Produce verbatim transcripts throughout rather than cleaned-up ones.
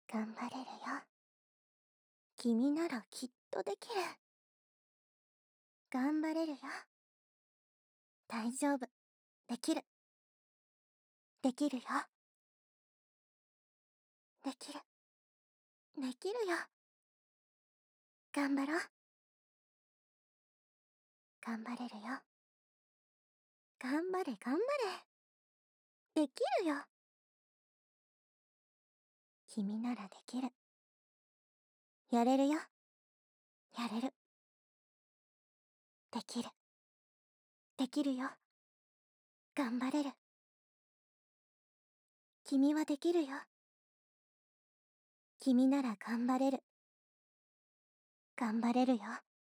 頑張れるよ。君ならきっとできる。頑張れるよ。大丈夫。できる。できるよ。できる。できるよ。頑張ろう。頑張れるよ。頑張れ頑張れ。できるよ。君ならできる。やれるよ。やれる。できる。できるよ。頑張れる。君はできるよ。君なら頑張れる。頑張れるよ。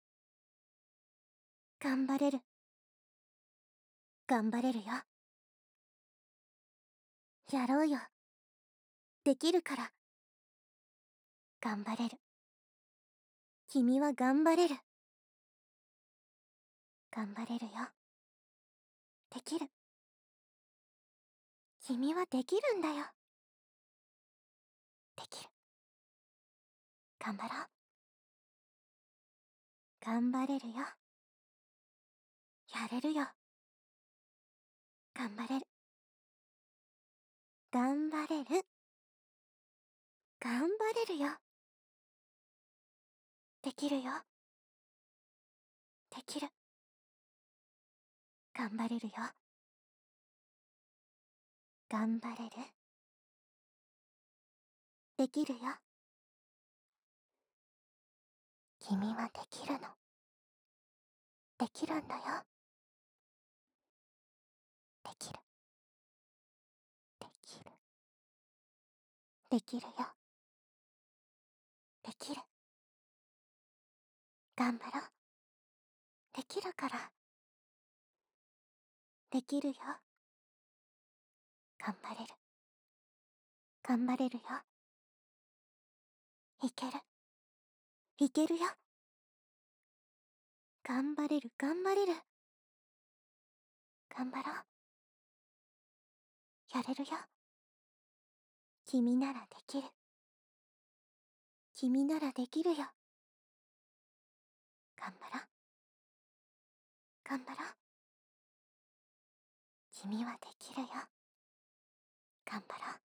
頑張れる。頑張れるよ。やろうよ。できるから。頑張れる。君は頑張れる。頑張れるよ。できる。君はできるんだよ。できる。頑張ろう。頑張れるよ。やれるよ。頑張れる。頑張れる。頑張れるよ。できるよ。できる。頑張れるよ。頑張れる。できるよ。君はできるの。できるんだよ。できる。できる。できるよ。できる。頑張ろう。できるから。できるよ。頑張れる。頑張れるよ。いける。いけるよ。頑張れる頑張れる。頑張ろう。やれるよ。君ならできる。君ならできるよ。頑張ろう。頑張ろう。君はできるよ。頑張ろう。